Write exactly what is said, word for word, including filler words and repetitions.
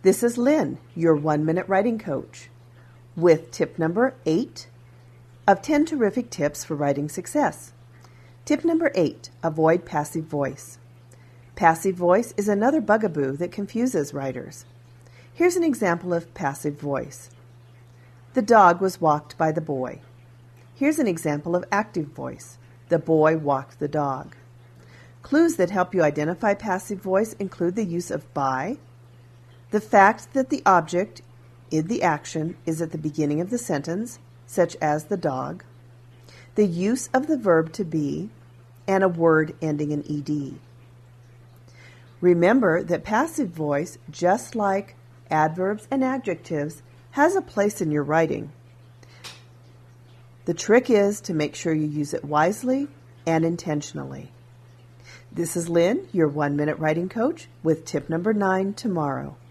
This is Lynn, your one-minute writing coach, with tip number eight of ten terrific tips for writing success. Tip number eight, avoid passive voice. Passive voice is another bugaboo that confuses writers. Here's an example of passive voice. The dog was walked by the boy. Here's an example of active voice. The boy walked the dog. Clues that help you identify passive voice include the use of by, the fact that the object in the action is at the beginning of the sentence, such as the dog, the use of the verb to be, and a word ending in ed. Remember that passive voice, just like adverbs and adjectives, has a place in your writing. The trick is to make sure you use it wisely and intentionally. This is Lynn, your one-minute writing coach, with tip number nine tomorrow.